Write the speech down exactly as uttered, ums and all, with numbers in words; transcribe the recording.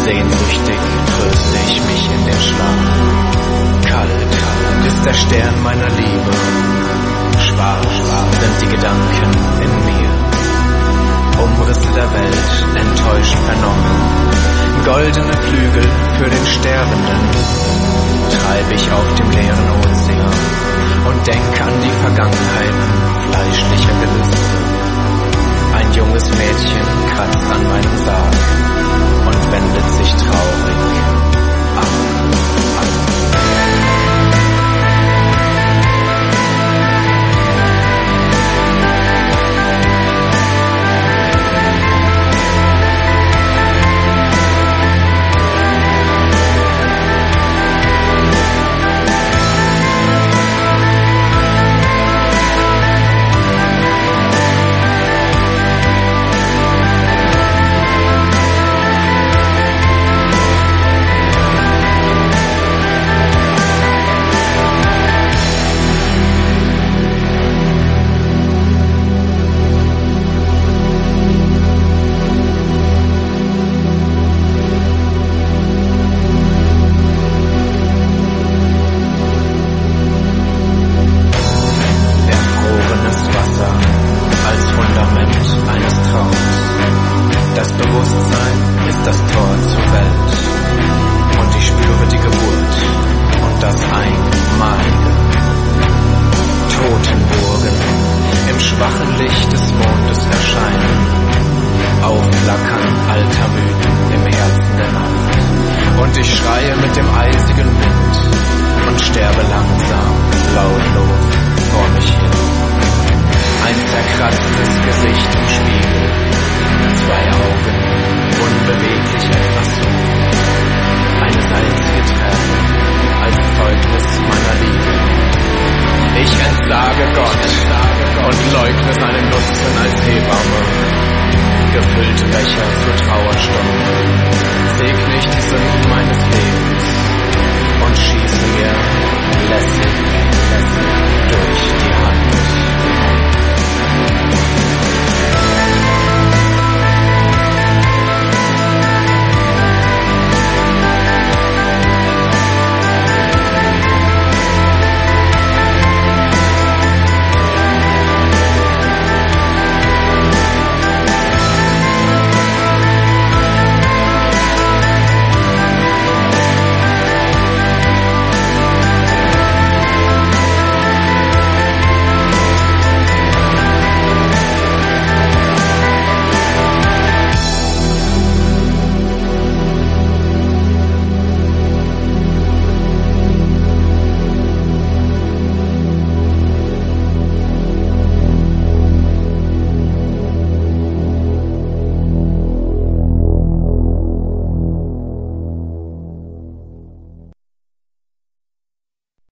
Sehnsüchtig tröste ich mich in den Schlaf. Kalt ist der Stern meiner Liebe. Schwarz sind die Gedanken in mir. Umrisse der Welt, enttäuscht vernommen. Goldene Flügel für den Sterbenden. Treibe ich auf dem leeren Ozean und denke an die Vergangenheiten fleischlicher Gelüste. Ein junges Mädchen kratzt an meinem Sarg und wendet sich traurig ab. Das Bewusstsein ist das Tor zur Welt und ich spüre die Geburt und das Einmalige. Totenburgen im schwachen Licht des Mondes erscheinen, aufflackern alter Mythen im Herzen der Nacht. Und ich schreie mit dem eisigen Wind und sterbe langsam, lautlos vor mich hin. Ein zerkratztes Gesicht im Spiegel, zwei Augen, unbeweglich etwas so. Eine salzige Träne als Zeugnis meiner Liebe. Ich entsage Gott und leugne seinen Nutzen als Hebamme. Gefüllte Becher zur Trauerstunde, segne ich die Sünden meines Lebens und schieße mir lässig, lässig